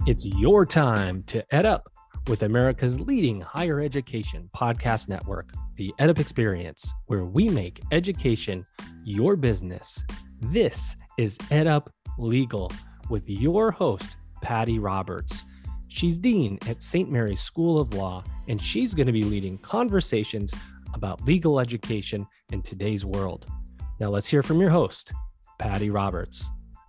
It's your time to ed up with America's leading higher education podcast network, the EdUp Experience, where we make education your business. This is EdUp Legal with your host, Patty Roberts. She's Dean at St. Mary's School of Law, and she's going to be leading conversations about legal education in today's world. Now let's hear from your host, Patty Roberts.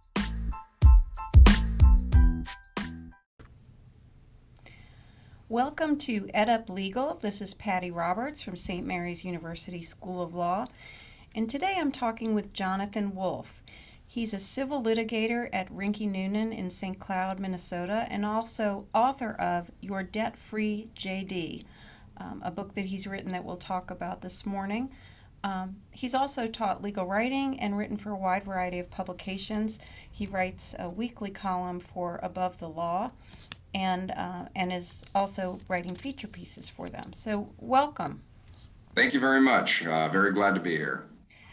Welcome to EdUp Legal. This is Patty Roberts from St. Mary's University School of Law, and today I'm talking with Jonathan Wolf. He's a civil litigator at Rinke Noonan in St. Cloud, Minnesota, and also author of Your Debt-Free JD, a book that he's written that we'll talk about this morning. He's also taught legal writing and written for a wide variety of publications. He writes a weekly column for Above the Law, and is also writing feature pieces for them. So welcome. Thank you very much. Very glad to be here.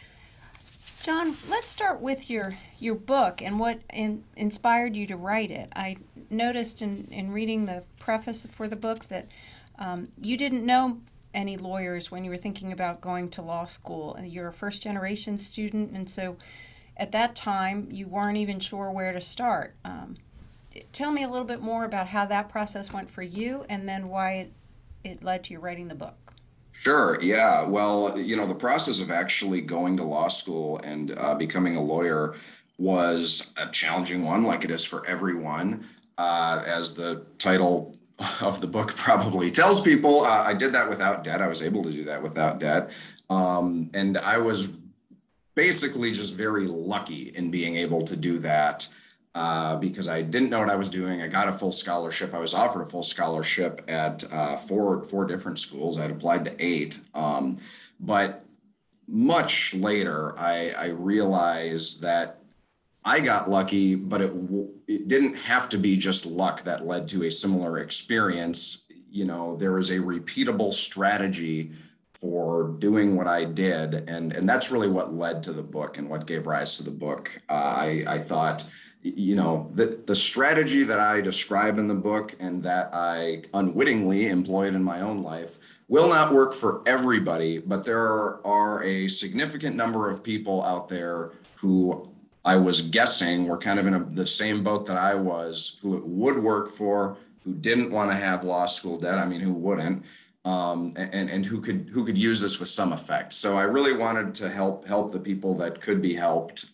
John, let's start with your book and what inspired you to write it. I noticed in reading the preface for the book that you didn't know any lawyers when you were thinking about going to law school. You're a first-generation student, and so at that time you weren't even sure where to start. Tell me a little bit more about how that process went for you and then why it led to you writing the book. Sure. Yeah. Well, the process of actually going to law school and becoming a lawyer was a challenging one, like it is for everyone. As the title of the book probably tells people, I did that without debt. I was able to do that without debt. And I was basically just very lucky in being able to do that. Because I didn't know what I was doing. I got a full scholarship. I was offered a full scholarship at four different schools. I'd applied to 8. But much later, I realized that I got lucky, but it didn't have to be just luck that led to a similar experience. There was a repeatable strategy for doing what I did. And that's really what led to the book and what gave rise to the book. I thought, the strategy that I describe in the book and that I unwittingly employed in my own life will not work for everybody, but there are a significant number of people out there who I was guessing were kind of in the same boat that I was, who it would work for, who didn't want to have law school debt. I mean, who wouldn't? And who could use this with some effect. So I really wanted to help the people that could be helped,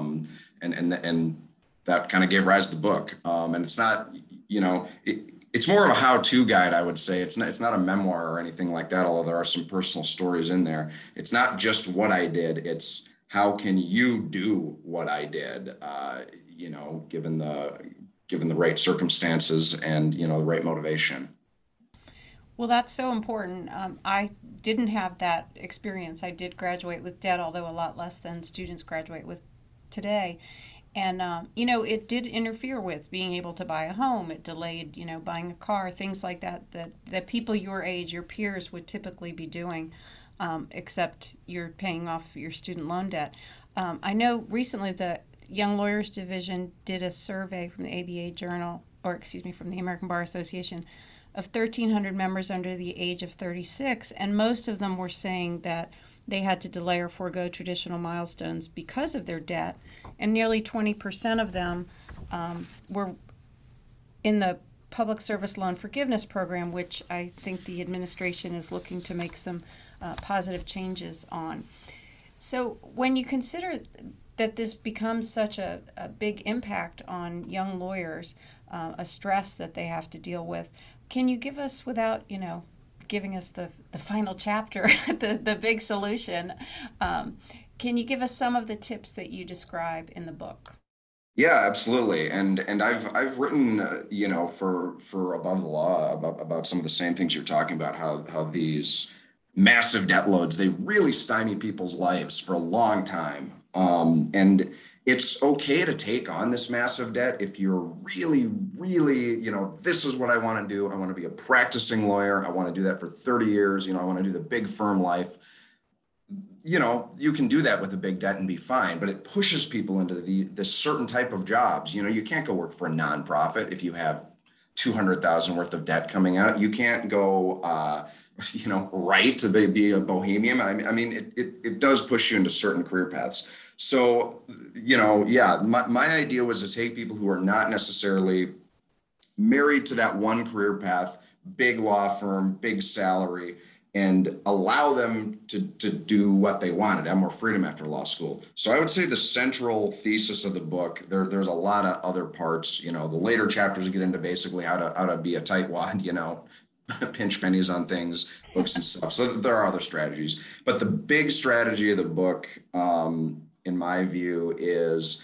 and that kind of gave rise to the book. And it's not, it's more of a how-to guide, I would say. It's not a memoir or anything like that, although there are some personal stories in there. It's not just what I did, it's how can you do what I did, given the right circumstances and, the right motivation. Well, that's so important. I didn't have that experience. I did graduate with debt, although a lot less than students graduate with today. And, it did interfere with being able to buy a home. It delayed, buying a car, things like that people your age, your peers would typically be doing, except you're paying off your student loan debt. I know recently the Young Lawyers Division did a survey from the ABA Journal, from the American Bar Association, of 1,300 members under the age of 36, and most of them were saying that they had to delay or forego traditional milestones because of their debt, and nearly 20% of them were in the Public Service Loan Forgiveness Program, which I think the administration is looking to make some positive changes on. So when you consider that this becomes such a big impact on young lawyers, a stress that they have to deal with, can you give us, without giving us the final chapter, the big solution, can you give us some of the tips that you describe in the book? Yeah, absolutely. And I've written, for Above the Law about some of the same things you're talking about, how these massive debt loads, they really stymie people's lives for a long time. And it's okay to take on this massive debt if you're really, really, this is what I want to do. I want to be a practicing lawyer. I want to do that for 30 years. I want to do the big firm life. You can do that with a big debt and be fine, but it pushes people into this certain type of jobs. You can't go work for a nonprofit if you have 200,000 worth of debt coming out. You can't go, right to be a bohemian. I mean, it does push you into certain career paths. So, my idea was to take people who are not necessarily married to that one career path, big law firm, big salary, and allow them to do what they wanted, have more freedom after law school. So I would say the central thesis of the book, there's a lot of other parts. The later chapters get into basically how to be a tightwad, pinch pennies on things, books and stuff. So there are other strategies. But the big strategy of the book, in my view, is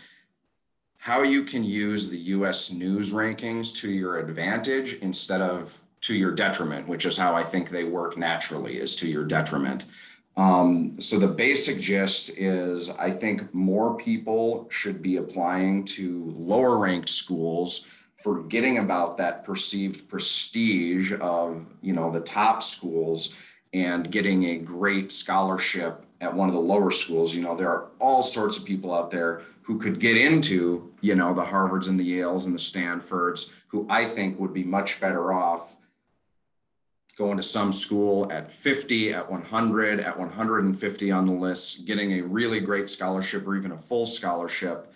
how you can use the US news rankings to your advantage instead of to your detriment, which is how I think they work naturally, is to your detriment. So the basic gist is I think more people should be applying to lower ranked schools, forgetting about that perceived prestige of, the top schools and getting a great scholarship at one of the lower schools. There are all sorts of people out there who could get into, the Harvards and the Yales and the Stanfords, who I think would be much better off going to some school at 50, at 100, at 150 on the list, getting a really great scholarship or even a full scholarship,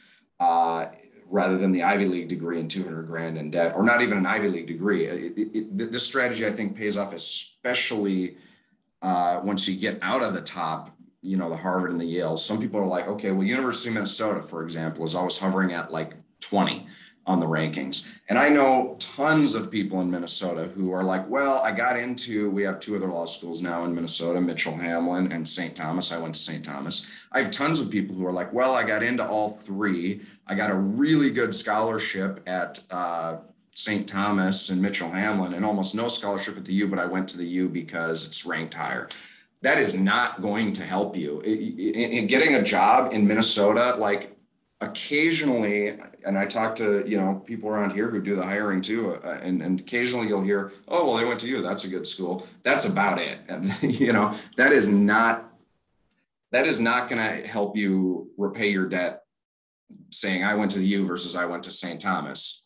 rather than the Ivy League degree and 200 grand in debt, or not even an Ivy League degree. This strategy, I think, pays off, especially once you get out of the top, the Harvard and the Yale. Some people are like, okay, well, University of Minnesota, for example, is always hovering at like 20 on the rankings. And I know tons of people in Minnesota who are like, well, we have two other law schools now in Minnesota, Mitchell Hamlin and St. Thomas. I went to St. Thomas. I have tons of people who are like, well, I got into all three. I got a really good scholarship at St. Thomas and Mitchell Hamlin and almost no scholarship at the U, but I went to the U because it's ranked higher. That is not going to help you. In getting a job in Minnesota, like, occasionally, and I talk to, people around here who do the hiring too, and occasionally you'll hear, oh, well, they went to you. That's a good school. That's about it. And, that is not going to help you repay your debt saying I went to the U versus I went to St. Thomas.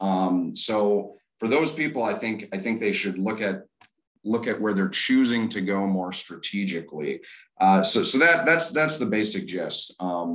So for those people, I think they should look at where they're choosing to go more strategically. So that's the basic gist.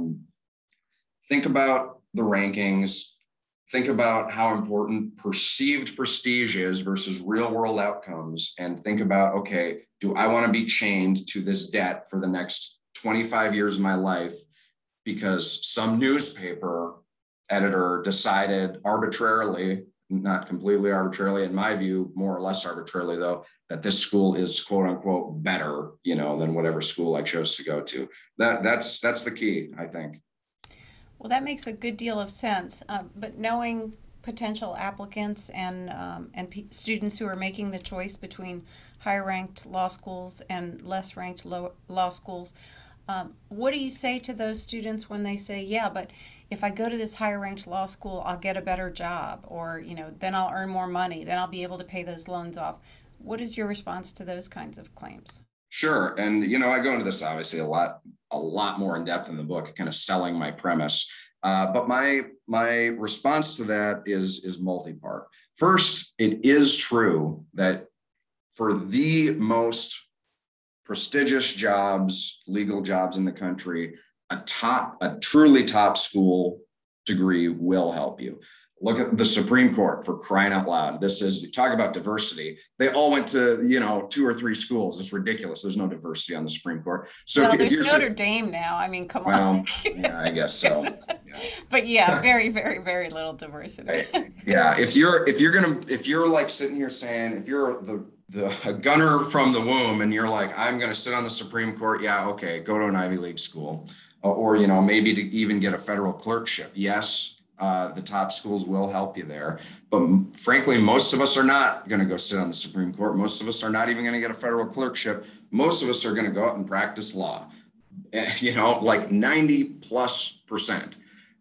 Think about the rankings, think about how important perceived prestige is versus real world outcomes, and think about, okay, do I want to be chained to this debt for the next 25 years of my life because some newspaper editor decided arbitrarily, not completely arbitrarily, in my view, more or less arbitrarily though, that this school is quote unquote better, than whatever school I chose to go to. That's the key, I think. Well, that makes a good deal of sense. But knowing potential applicants and students who are making the choice between higher ranked law schools and less ranked law schools, what do you say to those students when they say, yeah, but if I go to this higher ranked law school, I'll get a better job, or, then I'll earn more money, then I'll be able to pay those loans off. What is your response to those kinds of claims? Sure. And, I go into this obviously a lot more in depth in the book, kind of selling my premise. But my response to that is multi-part. First, it is true that for the most prestigious jobs, legal jobs in the country, a truly top school degree will help you. Look at the Supreme Court, for crying out loud. Talk about diversity. They all went to, 2 or 3 schools. It's ridiculous. There's no diversity on the Supreme Court. So well, there's Notre Dame now. I mean, come on. Yeah, I guess so. Yeah. But yeah, very, very, very little diversity. Yeah. If you're like sitting here saying, if you're a gunner from the womb and you're like, I'm going to sit on the Supreme Court. Yeah. Okay. Go to an Ivy League school or, maybe to even get a federal clerkship. Yes. The top schools will help you there. But frankly, most of us are not going to go sit on the Supreme Court. Most of us are not even going to get a federal clerkship. Most of us are going to go out and practice law, like 90+%.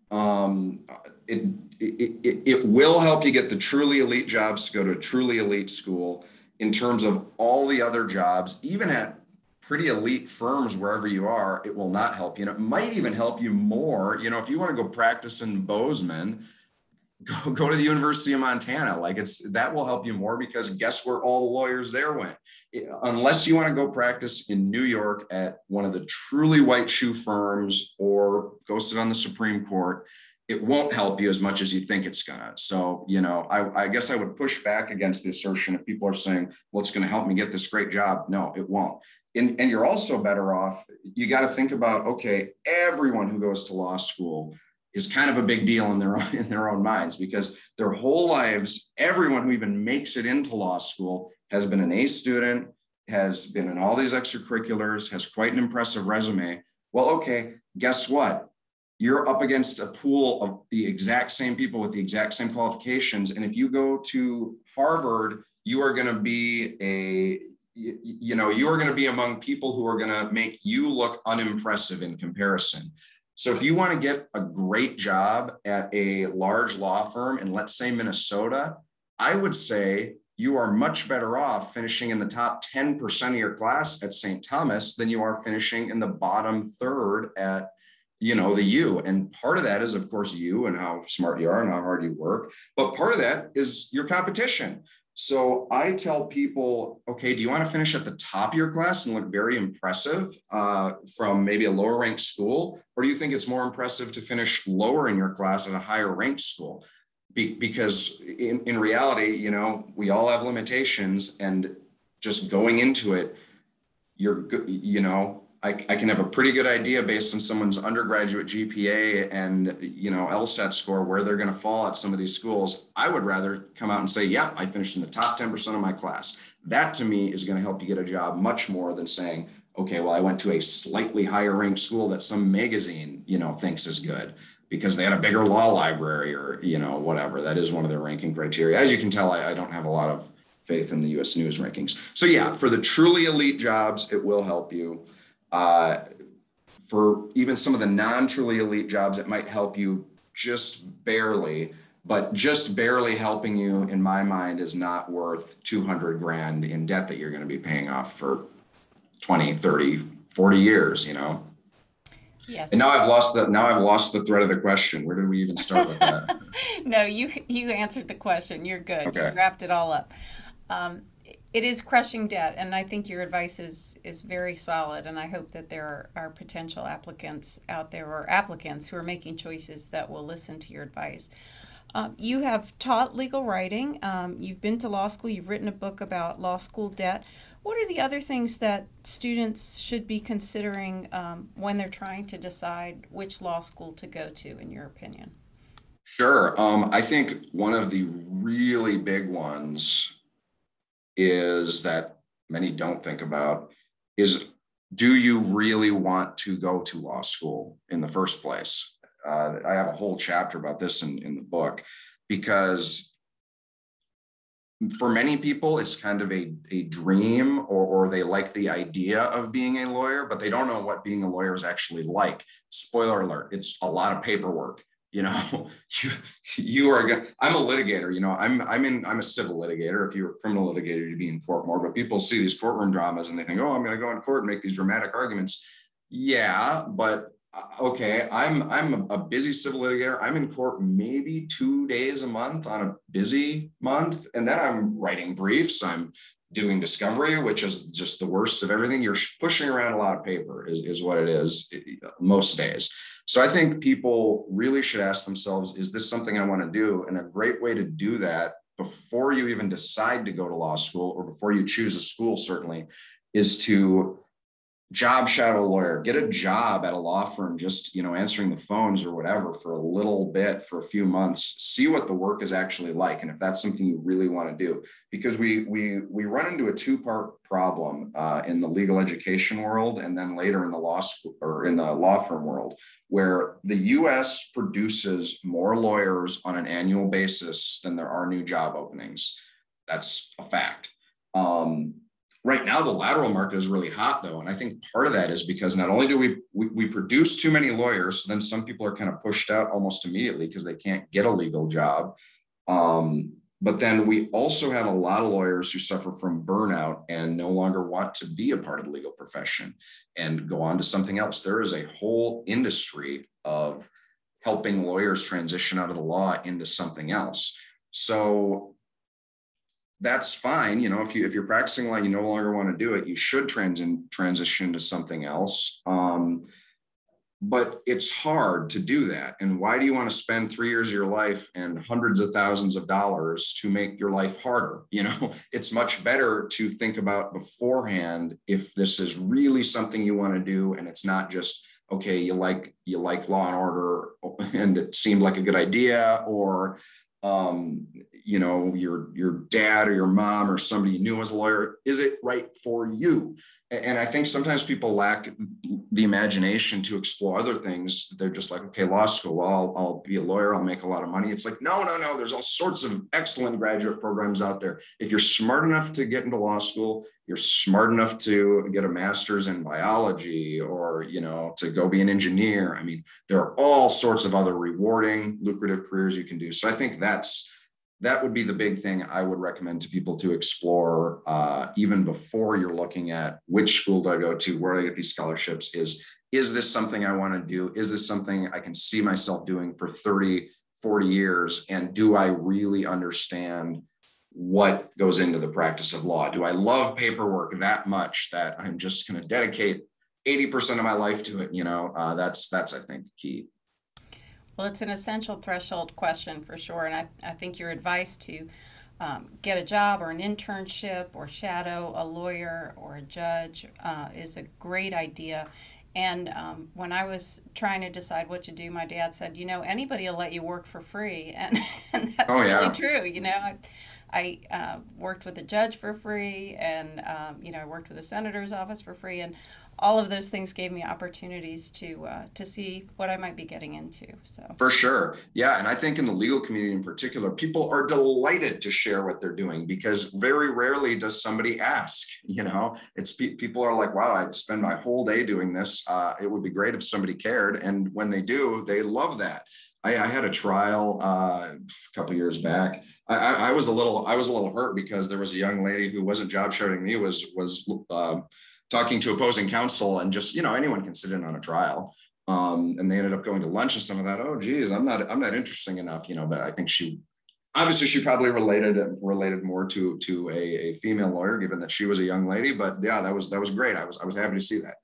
It will help you get the truly elite jobs to go to a truly elite school. In terms of all the other jobs, even at pretty elite firms, wherever you are, it will not help you. And it might even help you more. If you want to go practice in Bozeman, go to the University of Montana. Like that will help you more, because guess where all the lawyers there went? Unless you want to go practice in New York at one of the truly white shoe firms or go sit on the Supreme Court, it won't help you as much as you think it's gonna. So, I guess I would push back against the assertion if people are saying, well, it's going to help me get this great job. No, it won't. And you're also better off. You got to think about, okay, everyone who goes to law school is kind of a big deal in their own minds, because their whole lives, everyone who even makes it into law school has been an A student, has been in all these extracurriculars, has quite an impressive resume. Well, okay, guess what? You're up against a pool of the exact same people with the exact same qualifications. And if you go to Harvard, you are going to be you are going to be among people who are going to make you look unimpressive in comparison. So if you want to get a great job at a large law firm in, let's say, Minnesota, I would say you are much better off finishing in the top 10% of your class at St. Thomas than you are finishing in the bottom third at, the U. And part of that is, of course, you and how smart you are and how hard you work. But part of that is your competition. So I tell people, okay, do you want to finish at the top of your class and look very impressive from maybe a lower ranked school? Or do you think it's more impressive to finish lower in your class at a higher ranked school? Because in reality, we all have limitations, and just going into it, I can have a pretty good idea based on someone's undergraduate GPA and, LSAT score where they're going to fall at some of these schools. I would rather come out and say, yeah, I finished in the top 10% of my class. That to me is going to help you get a job much more than saying, okay, well, I went to a slightly higher ranked school that some magazine, thinks is good because they had a bigger law library or, whatever. That is one of their ranking criteria. As you can tell, I don't have a lot of faith in the US News rankings. So yeah, for the truly elite jobs, it will help you. For even some of the non-truly elite jobs, it might help you just barely, but just barely helping you, in my mind, is not worth 200 grand in debt that you're going to be paying off for 20, 30, 40 years, Yes. And now I've lost the thread of the question. Where did we even start with that? No, you answered the question. You're good. Okay. You wrapped it all up. It is crushing debt, and I think your advice is very solid, and I hope that there are potential applicants out there, or applicants who are making choices, that will listen to your advice. You have taught legal writing. You've been to law school. You've written a book about law school debt. What are the other things that students should be considering when they're trying to decide which law school to go to, in your opinion? Sure. I think one of the really big ones is that many don't think about is, do you really want to go to law school in the first place? I have a whole chapter about this in the book, because for many people, it's kind of a dream, or they like the idea of being a lawyer, but they don't know what being a lawyer is actually like. Spoiler alert, it's a lot of paperwork. You are going. I'm a litigator. I'm a civil litigator. If you're a criminal litigator, you'd be in court more. But people see these courtroom dramas and they think, oh, I'm going to go in court and make these dramatic arguments. Yeah, but okay, I'm a busy civil litigator. I'm in court maybe 2 days a month on a busy month, and then I'm writing briefs. I'm doing discovery, which is just the worst of everything. You're pushing around a lot of paper, is what it is most days. So I think people really should ask themselves, is this something I want to do? And a great way to do that before you even decide to go to law school, or before you choose a school, certainly, is to job shadow a lawyer, get a job at a law firm, just, answering the phones or whatever for a little bit, for a few months, see what the work is actually like. And if that's something you really want to do, because we run into a two-part problem in the legal education world, and then later in the law school or in the law firm world, where the US produces more lawyers on an annual basis than there are new job openings. That's a fact. Right now, the lateral market is really hot, though. And I think part of that is because not only do we produce too many lawyers, so then some people are kind of pushed out almost immediately because they can't get a legal job. But then we also have a lot of lawyers who suffer from burnout and no longer want to be a part of the legal profession and go on to something else. There is a whole industry of helping lawyers transition out of the law into something else. So that's fine. You know, if you're practicing law, you no longer want to do it, you should transition to something else. But it's hard to do that. And why do you want to spend 3 years of your life and hundreds of thousands of dollars to make your life harder? You know, it's much better to think about beforehand if this is really something you want to do, and it's not just, okay, you like Law and Order and it seemed like a good idea, or you know, your dad or your mom or somebody you knew as a lawyer. Is it right for you? And I think sometimes people lack the imagination to explore other things. They're just like, okay, law school, well, I'll be a lawyer, I'll make a lot of money. It's like, no. There's all sorts of excellent graduate programs out there. If you're smart enough to get into law school, you're smart enough to get a master's in biology, or, you know, to go be an engineer. I mean, there are all sorts of other rewarding, lucrative careers you can do. So I think that would be the big thing I would recommend to people to explore, even before you're looking at which school do I go to, where do I get these scholarships, is this something I want to do? Is this something I can see myself doing for 30, 40 years? And do I really understand what goes into the practice of law? Do I love paperwork that much that I'm just going to dedicate 80% of my life to it? You know, that's I think key. Well, it's an essential threshold question for sure. And I think your advice to get a job or an internship or shadow a lawyer or a judge is a great idea. And when I was trying to decide what to do, my dad said, you know, anybody will let you work for free. And that's really true. You know, I worked with a judge for free, and, you know, I worked with a senator's office for free. And all of those things gave me opportunities to see what I might be getting into. So for sure, yeah, and I think in the legal community in particular, people are delighted to share what they're doing, because very rarely does somebody ask. You know, it's people are like, "Wow, I spend my whole day doing this. It would be great if somebody cared." And when they do, they love that. I had a trial a couple of years back. I was a little hurt because there was a young lady who wasn't job shadowing me, was talking to opposing counsel, and just, you know, anyone can sit in on a trial. And they ended up going to lunch and some of that. Oh, geez, I'm not interesting enough, you know. But I think she probably related more to a female lawyer, given that she was a young lady. But yeah, that was great. I was happy to see that.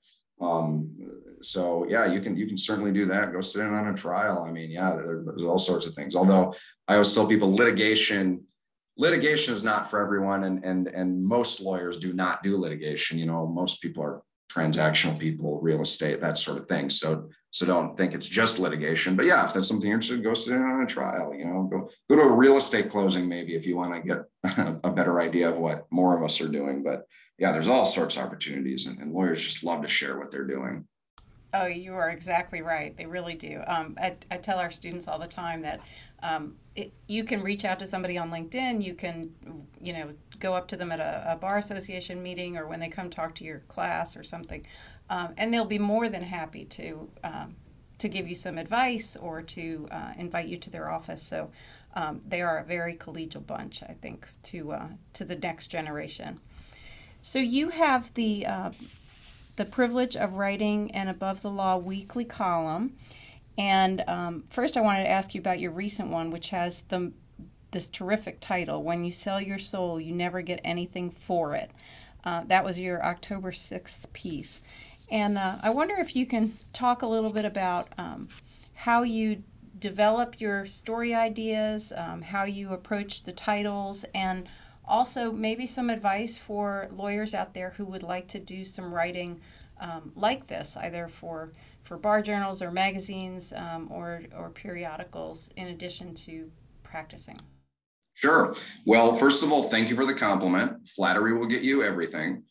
So yeah, you can certainly do that. Go sit in on a trial. I mean, yeah, there's all sorts of things. Although I always tell people litigation is not for everyone, and most lawyers do not do litigation. You know, most people are transactional people, real estate, that sort of thing. So don't think it's just litigation. But yeah, if that's something you're interested in, go sit in on a trial. You know, go to a real estate closing maybe, if you want to get a better idea of what more of us are doing. But yeah, there's all sorts of opportunities, and lawyers just love to share what they're doing. Oh, you are exactly right. They really do. I tell our students all the time that you can reach out to somebody on LinkedIn. You can, you know, go up to them at a bar association meeting, or when they come talk to your class or something, and they'll be more than happy to give you some advice, or to invite you to their office. So they are a very collegial bunch, I think, to the next generation. So you have the privilege of writing an Above the Law weekly column. And first I wanted to ask you about your recent one, which has this terrific title, When You Sell Your Soul, You Never Get Anything for It. That was your October 6th piece. And I wonder if you can talk a little bit about how you develop your story ideas, how you approach the titles, and also maybe some advice for lawyers out there who would like to do some writing like this, either for bar journals or magazines, or periodicals, in addition to practicing. Sure. Well, first of all, thank you for the compliment. Flattery will get you everything.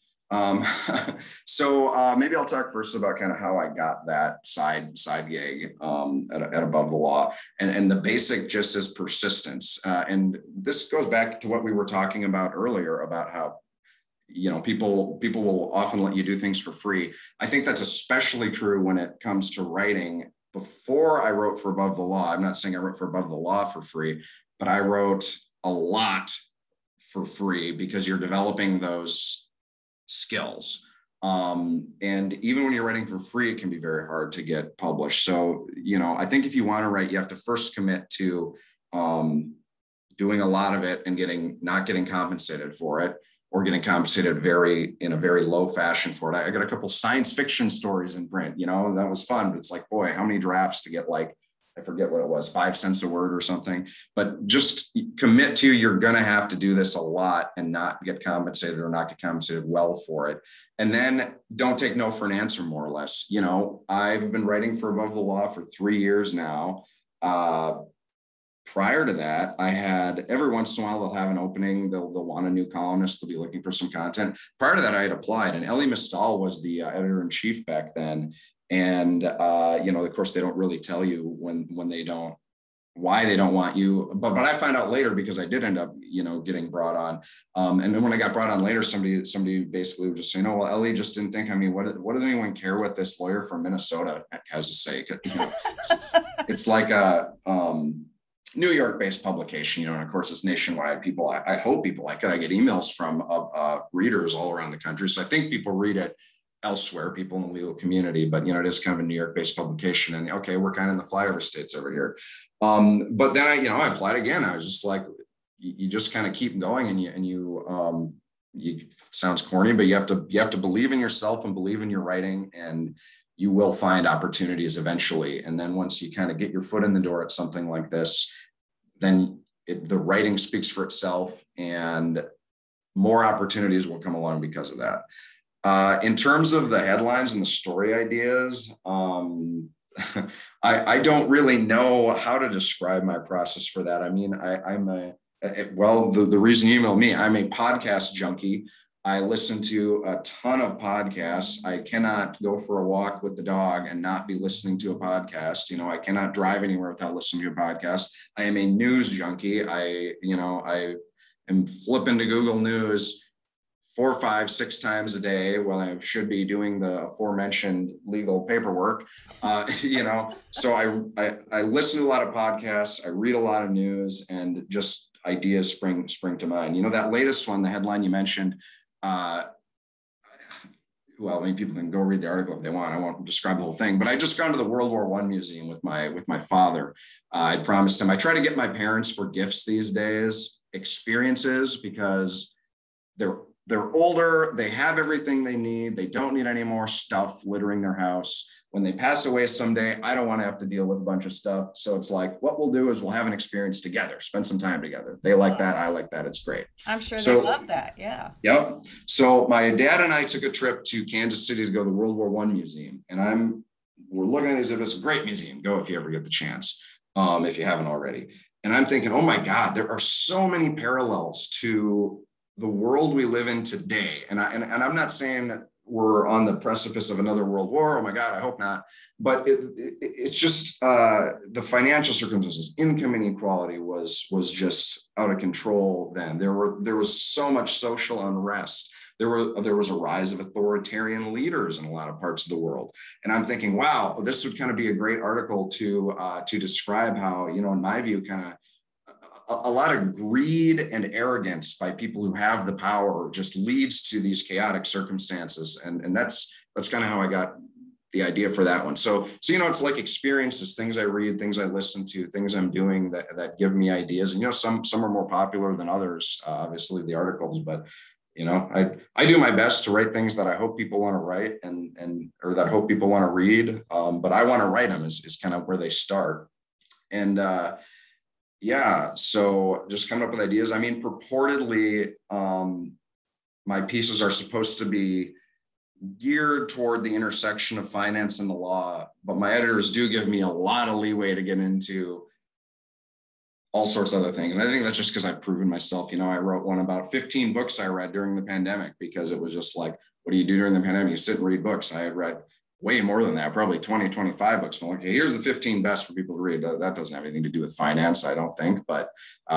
So maybe I'll talk first about kind of how I got that side gig at Above the Law, and the basic just is persistence. And this goes back to what we were talking about earlier about how, you know, people will often let you do things for free. I think that's especially true when it comes to writing. Before I wrote for Above the Law, I'm not saying I wrote for Above the Law for free, but I wrote a lot for free, because you're developing those skills. And even when you're writing for free, it can be very hard to get published. So, I think if you want to write, you have to first commit to doing a lot of it and not getting compensated for it, or getting compensated in a very low fashion for it. I got a couple science fiction stories in print, that was fun, but it's like, boy, how many drafts to get, like, I forget what it was, 5 cents a word or something. But just commit to, you're going to have to do this a lot and not get compensated, or not get compensated well for it. And then don't take no for an answer, more or less. I've been writing for Above the Law for 3 years now. Prior to that, I had, every once in a while, they'll have an opening. They'll want a new columnist. They'll be looking for some content. Prior to that, I had applied, and Elie Mystal was the editor-in-chief back then. And, of course, they don't really tell you why they don't want you. But I found out later, because I did end up, getting brought on. And then when I got brought on later, somebody basically was just saying, oh, well, Elie just didn't think, what does anyone care what this lawyer from Minnesota has to say? It's like a New York-based publication, and of course it's nationwide. I hope people like it. I get emails from readers all around the country. So I think people read it elsewhere, people in the legal community, but it is kind of a New York-based publication, and okay, we're kind of in the flyover states over here. But then I applied again. I was just like, you just kind of keep going, and you it sounds corny, but you have to believe in yourself and believe in your writing, and you will find opportunities eventually. And then once you kind of get your foot in the door at something like this, then the writing speaks for itself, and more opportunities will come along because of that. In terms of the headlines and the story ideas, I don't really know how to describe my process for that. I mean, the reason you emailed me, I'm a podcast junkie. I listen to a ton of podcasts. I cannot go for a walk with the dog and not be listening to a podcast. I cannot drive anywhere without listening to a podcast. I am a news junkie. I am flipping to Google News 4, 5, 6 times a day while I should be doing the aforementioned legal paperwork. So I listen to a lot of podcasts. I read a lot of news, and just ideas spring to mind. That latest one, the headline you mentioned, well, I mean, people can go read the article if they want. I won't describe the whole thing, but I just gone to the World War I museum with my father. I promised him, I try to get my parents for gifts these days, experiences, because they're older, they have everything they need, they don't need any more stuff littering their house. When they pass away someday, I don't want to have to deal with a bunch of stuff. So it's like, what we'll do is we'll have an experience together, spend some time together. They like that, I like that, it's great. I'm sure they love that, yeah. Yep. So my dad and I took a trip to Kansas City to go to the World War I museum. And we're looking at these, it's a great museum, go if you ever get the chance, if you haven't already. And I'm thinking, oh my God, there are so many parallels to the world we live in today. And I'm not saying we're on the precipice of another world war. Oh my God, I hope not. But it's just the financial circumstances, income inequality was just out of control then. There was so much social unrest. There was a rise of authoritarian leaders in a lot of parts of the world. And I'm thinking, wow, this would kind of be a great article to describe how, in my view, kind of a lot of greed and arrogance by people who have the power just leads to these chaotic circumstances. And that's kind of how I got the idea for that one. So, it's like experiences, things I read, things I listen to, things I'm doing that give me ideas. And, some are more popular than others, obviously the articles, but, I do my best to write things that I hope people want to write or that I hope people want to read. But I want to write them is kind of where they start. And, yeah, so just coming up with ideas. I mean, purportedly, my pieces are supposed to be geared toward the intersection of finance and the law, but my editors do give me a lot of leeway to get into all sorts of other things. And I think that's just because I've proven myself. I wrote one about 15 books I read during the pandemic, because it was just like, what do you do during the pandemic? You sit and read books. I had read way more than that, probably 20, 25 books. I'm like, okay, here's the 15 best for people to read. That doesn't have anything to do with finance, I don't think. But,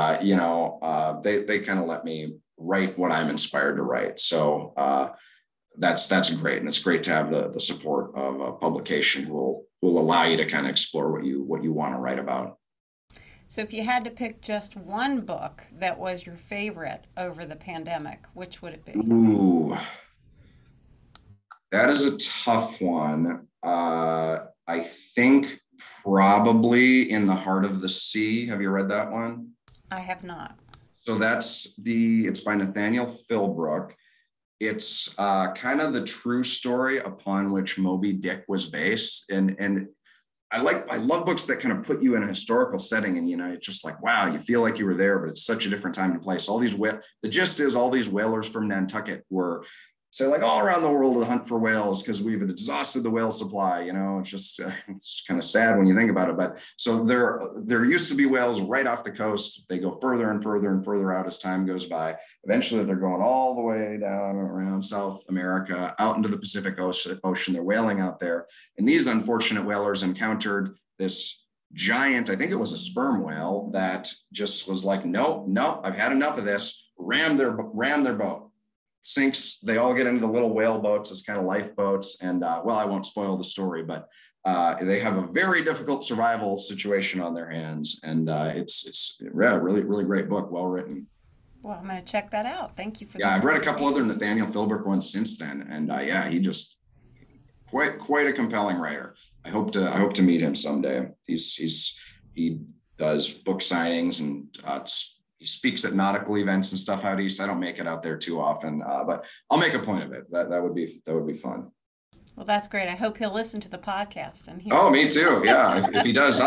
they kind of let me write what I'm inspired to write. So that's great. And it's great to have the support of a publication who will allow you to kind of explore what you want to write about. So if you had to pick just one book that was your favorite over the pandemic, which would it be? Ooh. That is a tough one. I think probably In the Heart of the Sea. Have you read that one? I have not. So it's by Nathaniel Philbrook. It's kind of the true story upon which Moby Dick was based. And I love books that kind of put you in a historical setting, and it's just like, wow, you feel like you were there, but it's such a different time and place. The gist is all these whalers from Nantucket were like all around the world to hunt for whales because we've exhausted the whale supply. It's kind of sad when you think about it. But so there used to be whales right off the coast. They go further and further and further out as time goes by. Eventually, they're going all the way down around South America, out into the Pacific Ocean. They're whaling out there. And these unfortunate whalers encountered this giant, I think it was a sperm whale, that just was like, nope, I've had enough of this. Ram their boat. Sinks. They all get into the little whale boats as kind of lifeboats. And I won't spoil the story, but they have a very difficult survival situation on their hands. And it's really, really great book, well written. Well, I'm going to check that out. Thank you for that. Yeah, I've read a couple other Nathaniel Philbrook ones since then. And he just quite a compelling writer. I hope to meet him someday. He does book signings and he speaks at nautical events and stuff out east. I don't make it out there too often, but I'll make a point of it. That would be fun. Well, that's great. I hope he'll listen to the podcast and hear. Oh, me too. Yeah, if he does,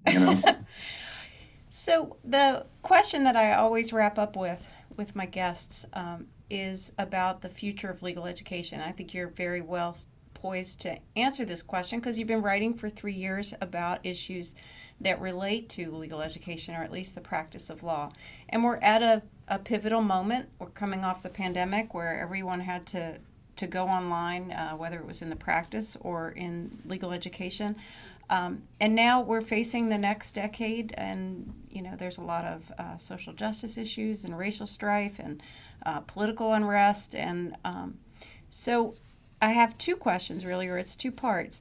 So the question that I always wrap up with my guests is about the future of legal education. I think you're very well poised to answer this question because you've been writing for 3 years about issues that relate to legal education, or at least the practice of law. And we're at a pivotal moment. We're coming off the pandemic where everyone had to go online, whether it was in the practice or in legal education. And now we're facing the next decade, and there's a lot of social justice issues and racial strife and political unrest. And so I have 2 questions, really, or it's 2 parts.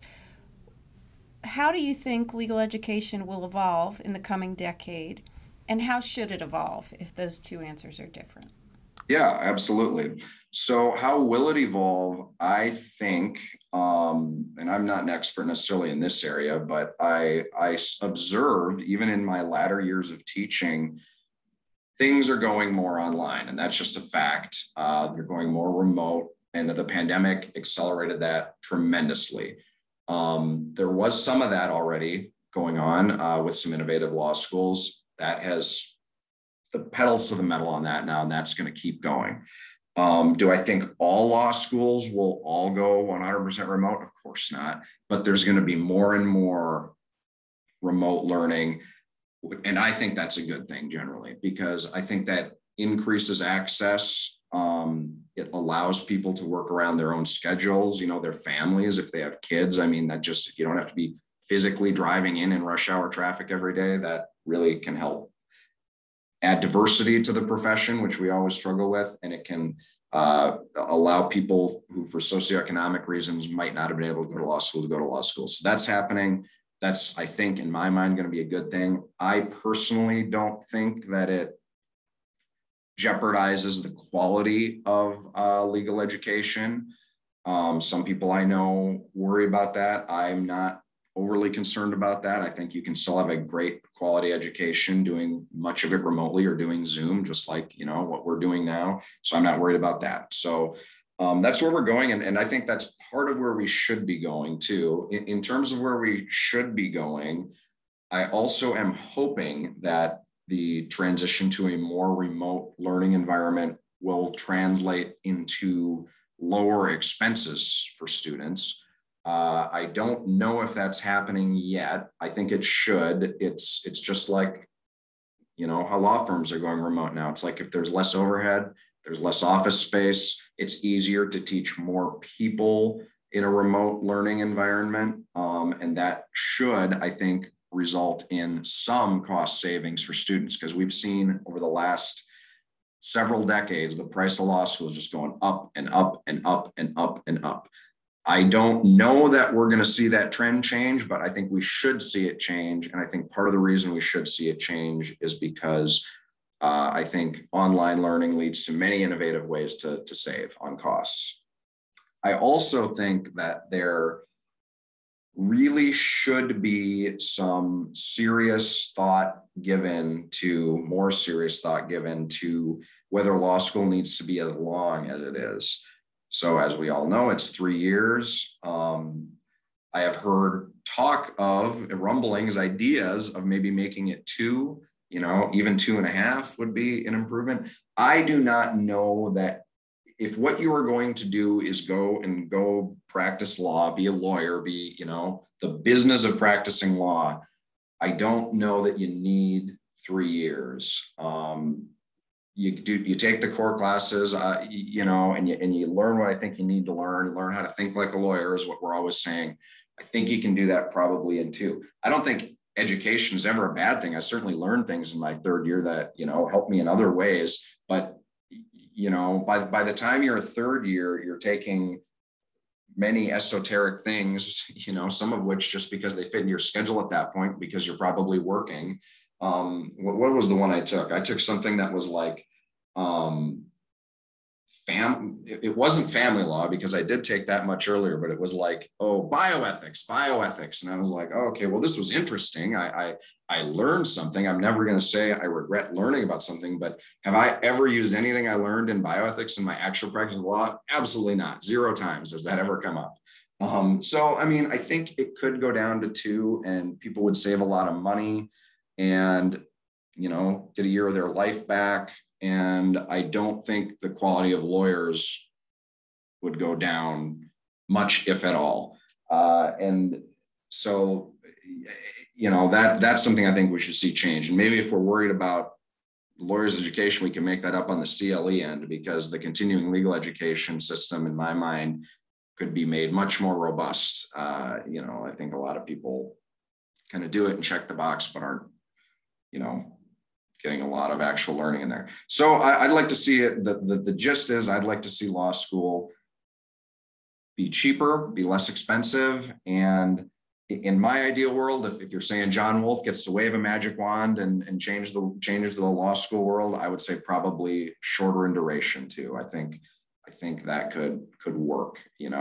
How do you think legal education will evolve in the coming decade, and how should it evolve if those 2 answers are different? Yeah, absolutely. So how will it evolve? I think, and I'm not an expert necessarily in this area, but I observed even in my latter years of teaching, things are going more online, and that's just a fact. They're going more remote, and the pandemic accelerated that tremendously. There was some of that already going on with some innovative law schools. That has the pedals to the metal on that now, and that's going to keep going. Do I think all law schools will all go 100% remote? Of course not. But there's going to be more and more remote learning. And I think that's a good thing generally, because I think that increases access. It allows people to work around their own schedules, their families, if they have kids. If you don't have to be physically driving in rush hour traffic every day, that really can help add diversity to the profession, which we always struggle with. And it can allow people who, for socioeconomic reasons, might not have been able to go to law school to go to law school. So that's happening. That's, I think, in my mind, going to be a good thing. I personally don't think that it jeopardizes the quality of legal education. Some people I know worry about that. I'm not overly concerned about that. I think you can still have a great quality education doing much of it remotely or doing Zoom, just like, what we're doing now. So I'm not worried about that. So that's where we're going. And I think that's part of where we should be going too. In terms of where we should be going, I also am hoping that the transition to a more remote learning environment will translate into lower expenses for students. I don't know if that's happening yet. I think it should. It's just like, how law firms are going remote now. It's like if there's less overhead, there's less office space, it's easier to teach more people in a remote learning environment. And that should, I think, result in some cost savings for students, because we've seen over the last several decades, the price of law school is just going up and up and up and up and up. I don't know that we're going to see that trend change, but I think we should see it change. And I think part of the reason we should see it change is because I think online learning leads to many innovative ways to save on costs. I also think that there really should be some more serious thought given to whether law school needs to be as long as it is. So as we all know, it's 3 years. I have heard talk of rumblings, ideas of maybe making it 2, even 2.5 would be an improvement. I do not know that if what you are going to do is go practice law, be a lawyer, be, the business of practicing law, I don't know that you need 3 years. You take the core classes, and you learn what I think you need to learn how to think like a lawyer is what we're always saying. I think you can do that probably in 2. I don't think education is ever a bad thing. I certainly learned things in my 3rd year that, helped me in other ways, but by the time you're a 3rd year, you're taking many esoteric things, some of which just because they fit in your schedule at that point, because you're probably working. What was the one I took? I took something that was like, it wasn't family law because I did take that much earlier, but it was like, bioethics. And I was like, oh, okay, well, this was interesting. I learned something. I'm never going to say I regret learning about something, but have I ever used anything I learned in bioethics in my actual practice of law? Absolutely not. 0 times has that ever come up. So, I think it could go down to 2 and people would save a lot of money and, get a year of their life back. And I don't think the quality of lawyers would go down much, if at all. And so, that's something I think we should see change. And maybe if we're worried about lawyers' education, we can make that up on the CLE end, because the continuing legal education system, in my mind, could be made much more robust. I think a lot of people kind of do it and check the box, but aren't, getting a lot of actual learning in there. So I'd like to see it. The gist is I'd like to see law school be cheaper, be less expensive. And in my ideal world, if you're saying John Wolfe gets to wave a magic wand and changes the law school world, I would say probably shorter in duration too. I think that could work,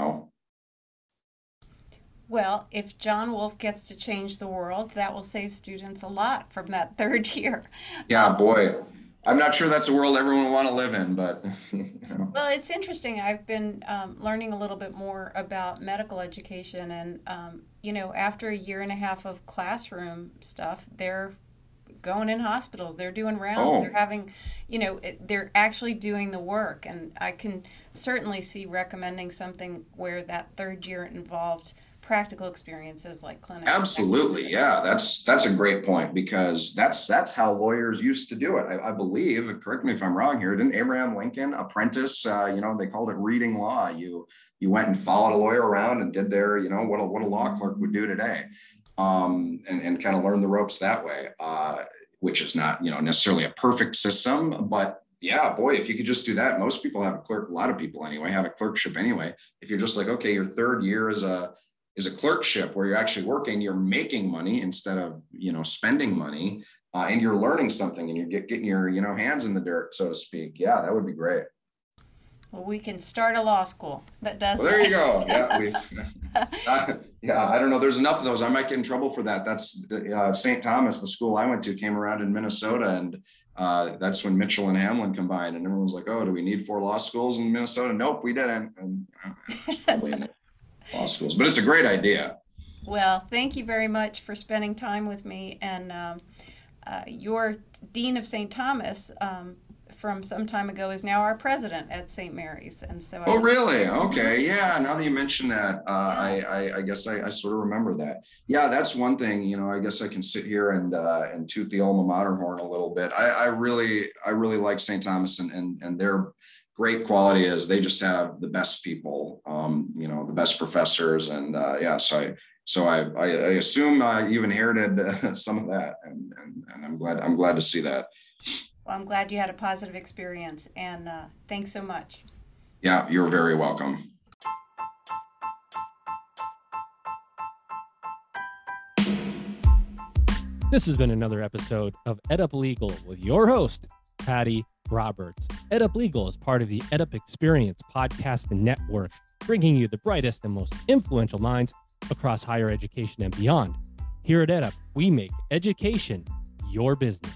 Well, if John Wolfe gets to change the world, that will save students a lot from that 3rd year. Yeah, boy. I'm not sure that's a world everyone will want to live in, but. Well, it's interesting. I've been learning a little bit more about medical education, and, after a 1.5 years of classroom stuff, they're going in hospitals, they're doing rounds, they're having, they're actually doing the work. And I can certainly see recommending something where that 3rd year involved practical experiences like clinical. Absolutely. Yeah, that's a great point, because that's how lawyers used to do it. I believe, correct me if I'm wrong here, didn't Abraham Lincoln apprentice, they called it reading law. You went and followed a lawyer around and did their, what a law clerk would do today, and kind of learn the ropes that way, which is not, necessarily a perfect system, but yeah, boy, if you could just do that, most people have a lot of people anyway, have a clerkship anyway. If you're just like, okay, your 3rd year is a clerkship where you're actually working, you're making money instead of, spending money, and you're learning something and you're getting your, hands in the dirt, so to speak. Yeah, that would be great. Well, we can start a law school that does that. There you go. Yeah, I don't know. There's enough of those. I might get in trouble for that. That's St. Thomas, the school I went to, came around in Minnesota, and that's when Mitchell and Hamlin combined, and everyone was like, oh, do we need 4 law schools in Minnesota? Nope, we didn't. And probably law schools, but it's a great idea. Well, thank you very much for spending time with me. And your Dean of St. Thomas from some time ago is now our president at St. Mary's. And so really? Okay. Yeah. Now that you mention that, I guess I sort of remember that. Yeah, that's one thing, I guess I can sit here and toot the alma mater horn a little bit. I really like St. Thomas, and their great quality is they just have the best people, the best professors. And so I assume you've inherited some of that, and I'm glad to see that. Well, I'm glad you had a positive experience, and thanks so much. Yeah, you're very welcome. This has been another episode of EdUp Legal with your host, Patty Roberts. EdUp Legal is part of the EdUp Experience podcast network. bringing you the brightest and most influential minds across higher education and beyond. Here at EdUp, we make education your business.